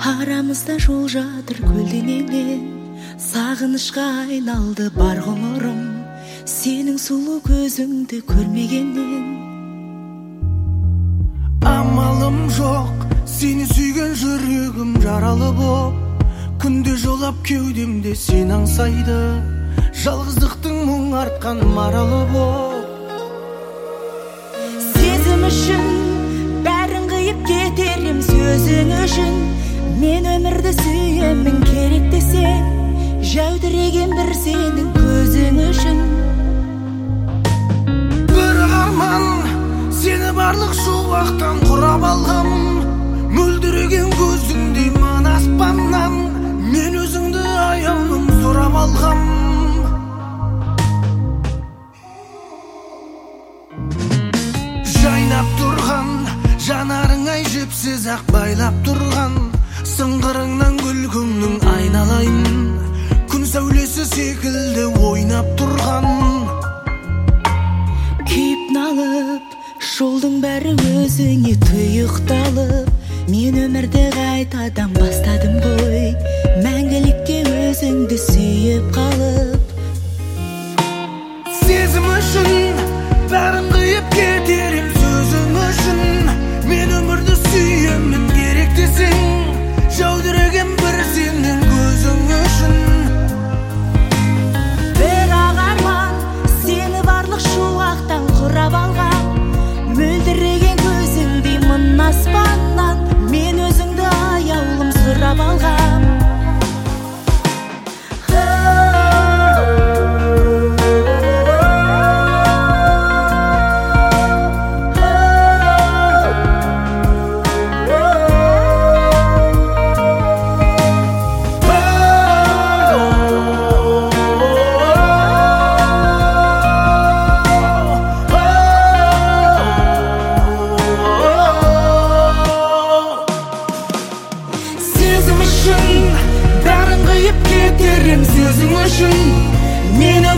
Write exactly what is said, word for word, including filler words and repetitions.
Арамызда жол жатыр көлденеңнен, сағынышқа айналды бар ғұмырым, сенің сұлу көзіңді көрмегеннен. Амалым жоқ, сені сүйген жүрегім жаралы боп, күнде жолап кеудемде сен аңсайды, жалғыздықтың мұң артқан маралы боп. Сезім үшін бәрін қиып кетерім, сөзің үшін мен өмірді сүйемін, керек десең жәудіреген бір сенің көзің үшін. Бір арман сені барлық шуақтан құрап алғам, мөлдіреген көзіңдей мың аспаннан мен өзіңді аяулым сұрап алғам. Жайнап тұрған жанарың ай жіпсіз ақ байлап тұрған, сыңғырыңнан күлкіңнің айналайын, күн сәулесі секілді ойнап тұрған. Күйіп налып жолдың бәрі өзіңе тұйықталып, мен өмірді қайтадан бастадым ғой, мәңгілікке өзіңді сүйіп қалып. Сезім үшін бәрін қиып кетерім, сөзің үшін мен өмірді сүйемін, керек десең жәудіреген бір сенің көзің үшін. Бір арман сені барлық шуақтан құрап алған, мөлдіреген көзіңдей мың аспаннан мен өзіңді аяулым сұрап алғам. Бәрін қиып кетерім, сөзің үшін мен